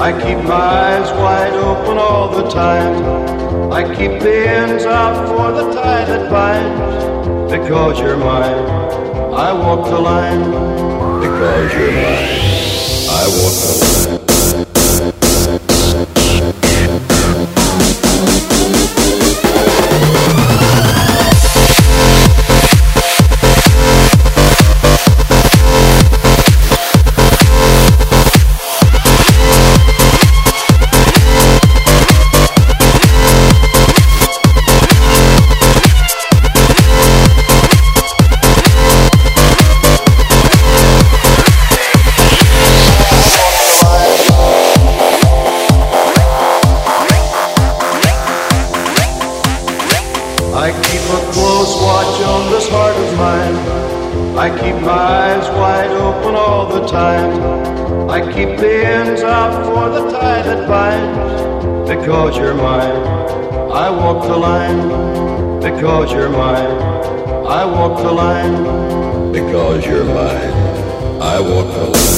I keep my eyes wide open all the time. I keep the ends out for the tie that binds. Because you're mine, I walk the line. Because you're mine, I walk the line. I keep a close watch on this heart of mine. I keep my eyes wide open all the time. I keep the ends out for the tie that binds. Because you're mine, I walk the line. Because you're mine, I walk the line. Because you're mine, I walk the line.